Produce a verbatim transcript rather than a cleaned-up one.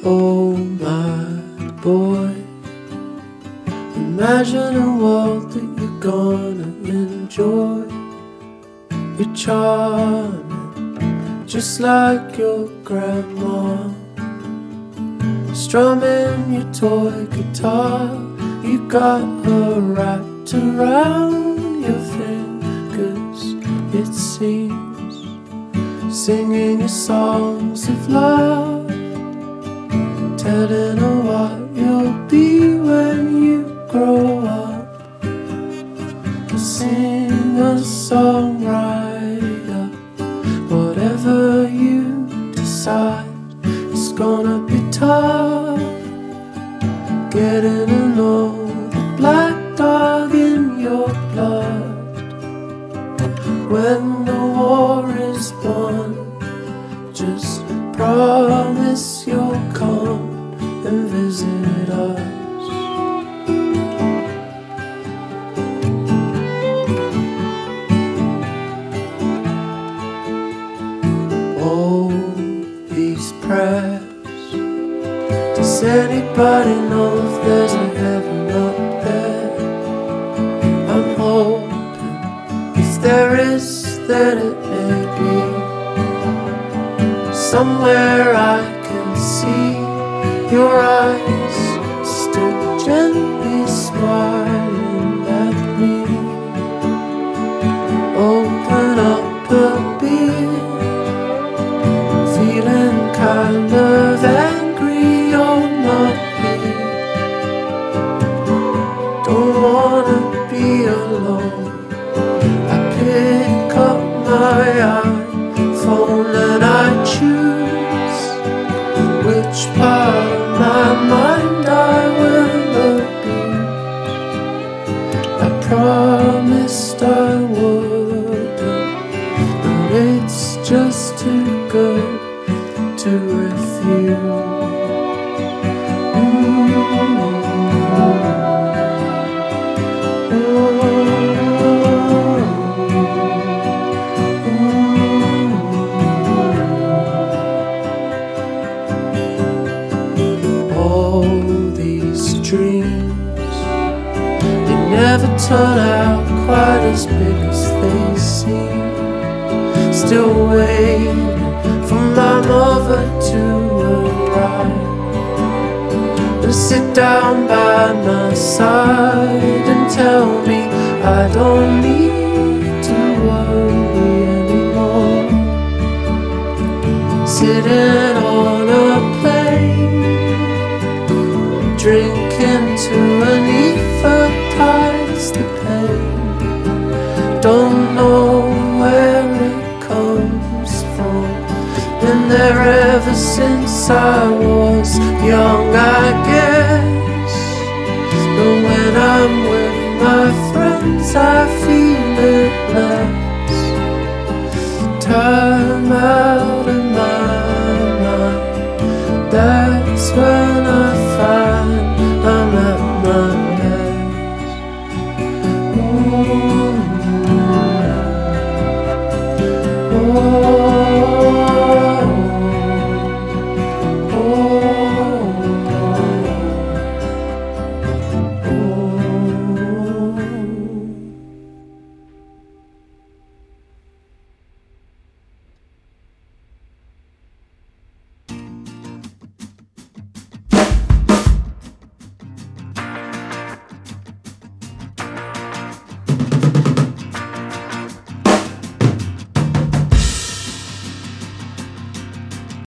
Oh my boy, imagine a world that you're gonna enjoy. You're charming, just like your grandma, strumming your toy guitar. You got her wrapped around your fingers, it seems, singing your songs of love, telling her what you'll be when you grow up. A singer-songwriter, whatever you decide, it's gonna be tough getting to know the black dog in your blood. When the war is won, just promise you'll come and visit us. Oh, these prayers, does anybody know if there's a heaven up there? I'm hoping, if there is, then it may be somewhere I can see your eyes still gently smiling at me. Open up a bit, feeling kind of angry you're not here. Don't wanna be alone. I pick up my iPhone and I choose which part of my mind I will abuse. I promised I wouldn't, but it's just too good to refuse. All these dreams, they never turn out quite as big as they seem. Still waiting for my mother to arrive and sit down by my side and tell me I don't need to worry anymore. Sitting on a plane, drinking to anesthetize the pain. Don't know where it comes from. Been there ever since I was young, I guess. But when I'm with my friends, I feel it less. Time out of my mind, that's when I find I'm at my best. Ooh. Oh.